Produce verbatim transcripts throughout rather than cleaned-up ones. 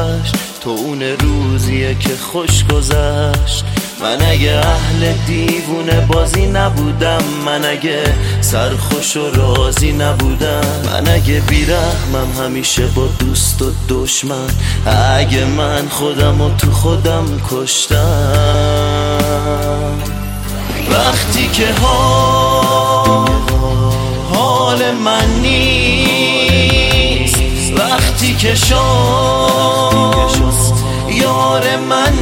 آتش، تو اون روزیه که خوش گذشت. من اگه اهل دیوونه بازی نبودم، من اگه سرخوش و راضی نبودم، من اگه بیرحمم همیشه با دوست و دشمن، اگه من خودم و تو خودم کشتم. وقتی که حال حال من نیست، وقتی که شانس یار من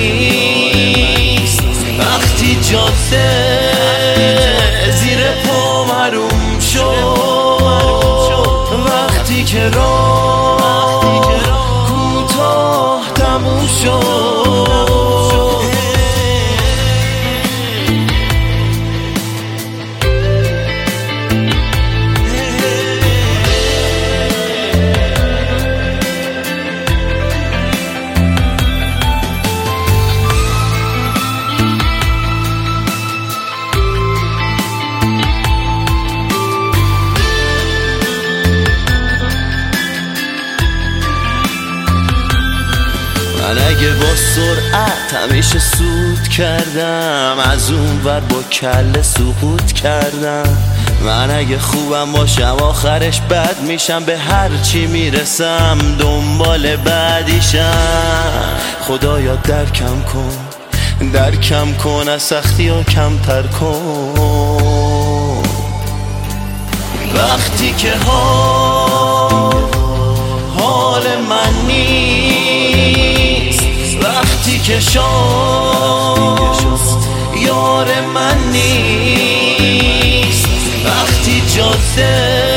نیست، وقتی جاده زیر پا محروم شد، وقتی که راه کوتاه تموم شد. من اگه با سرعت همیشه سود کردم، از اون ور با کله سقوط کردم. من اگه خوبم باشم آخرش بد میشم، به هر چی میرسم دنبال بعدیشم. خدایا درکم کن، درکم کن، از سختی ها کمتر کن. وقتی که حال حال من نیست، وقتی که شانس یار من نیست، وقتی جاده